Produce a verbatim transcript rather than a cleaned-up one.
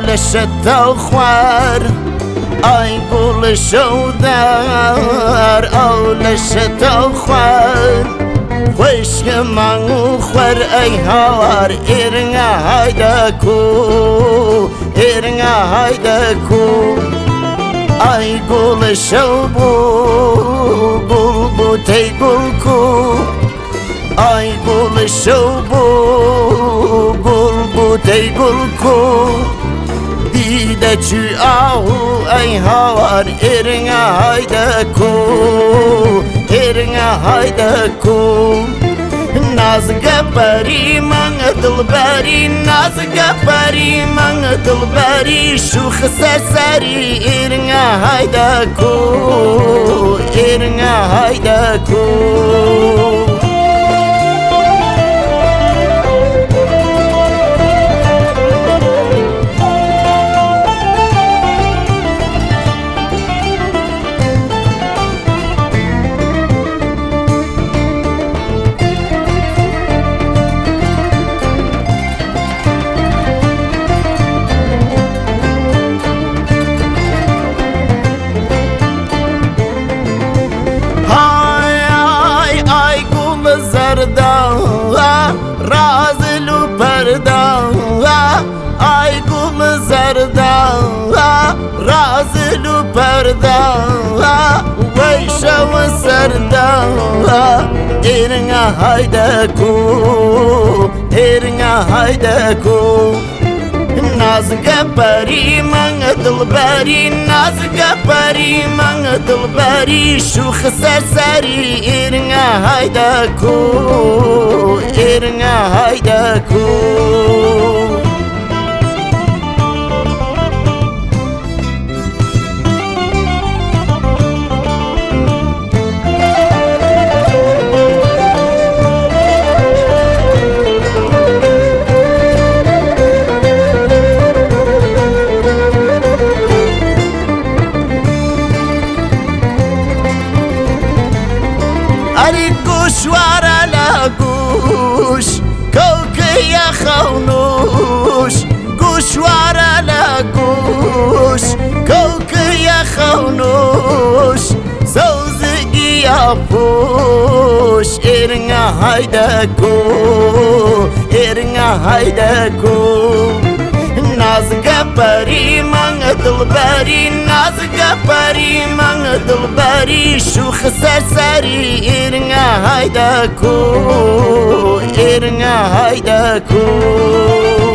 لشتا خوار ای گل شودار او لشتا خوار خوش من خور ای هوار ایرنا هایده کو ایرنا هایده کو ای گل شوبو گل بو تی گل کو ای گل شوبو گل بو تی گل کو دیده چی آهو ای هوار ایرنا هایده کو ایرنا هایده کو نازگه پری من دلبری نازگه پری من دلبری شوخ سرسری ایرنا هایده کو ایرنا هایده کو رازلو پردا ای گل زردا رازلو پردا ویشو سردا ایرنا هایده کو ایرنا هایده کو نازگه پری من دلبری نازگه پری من دلبری شوخ سرسری ایرنا هایده کو ایرنا هایده کو گوشوار لا گوش کوکی خونوش گوشوار لا گوش کوکی خونوش سوزگی پوش ایرنا هایده کو ایرنا هایده کو نازگه پری من دلبری نازگه پری من دلبری شوخ سرسری ایرنا هایده کو ایرنا هایده کو